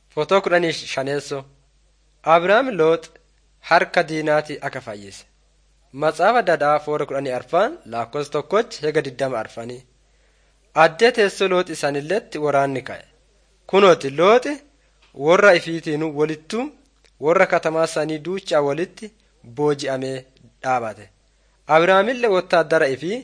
Footoo 15 Abrahaam Loox harka diinaati akka fayyise. Matsaafa Dadhaa 14 lakkoofsa tokkochi hega 20 addee teessoo Looxi sanilletti waraanni ka'e. Kunooti Looxi warra ifiitiinuu walittuu warra katamaa sanii duuchaa walitti booji'amee dhaabate. Abrahaamillee wottaaddara ifii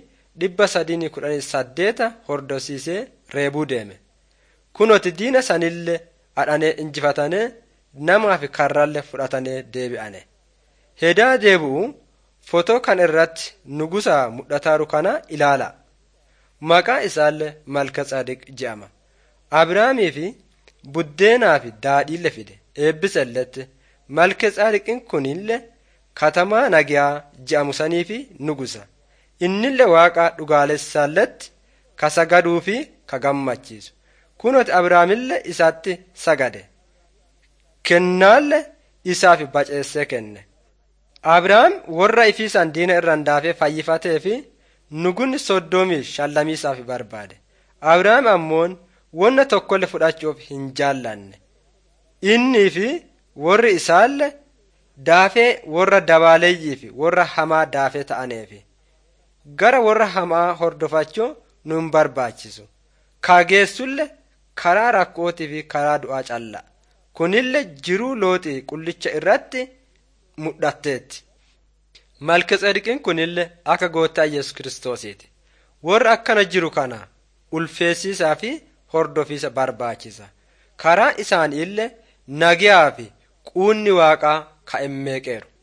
318 hordofsiisee reebuu deeme. Kunooti diina sanillee adhanee injifatanii namaa fi karraallee fudhatanii deebi'ane. Hedaa deebi'u footoo kan irratti nugusa mudhataaru kana ilaala. Maqaa isaallee Malkatsaadiq jedhama. Abrahaamii fi buddeenaa fi daadhiille fide eebbisalletti Malkatsaadiqin kunillee katamaa Nagiyaa jedhamu sanii fi nugusa. Innillee waaqa dhugaalessaalletti ka sagaduu fi ka gammachiisu. Kunooti Abrahaamillee isaatti sagade. Kennaallee isaaf baceessee kenne. Abrahaam warra ifiisan diina irraan daafee fayyifatee fi nugunni 35 isaaf barbaade. Abrahaam ammoon wonna tokkollee fudhachuuf hin jaallanne. Innii fi warri isaallee daafee warra dabaaleeyyii fi warra hamaa daafee ta'aneefi. Gara warra hamaa hordofachuu nun barbaachisu. Kaageessullee karaa rakkootii fi karaa du'aa calla. Kunillee jiruu Looxii qullicha irratti mudhatteetti. Malkatsaadiqiin kunillee akka gooftaa Yesus Kiristoosiiti. Warra akkana jiru kana ulfeessiisaa fi hordofiisa barbaachisa. Karaa isaaniillee nagiyaa fi quunni waaqaa ka'emmeeqeeru.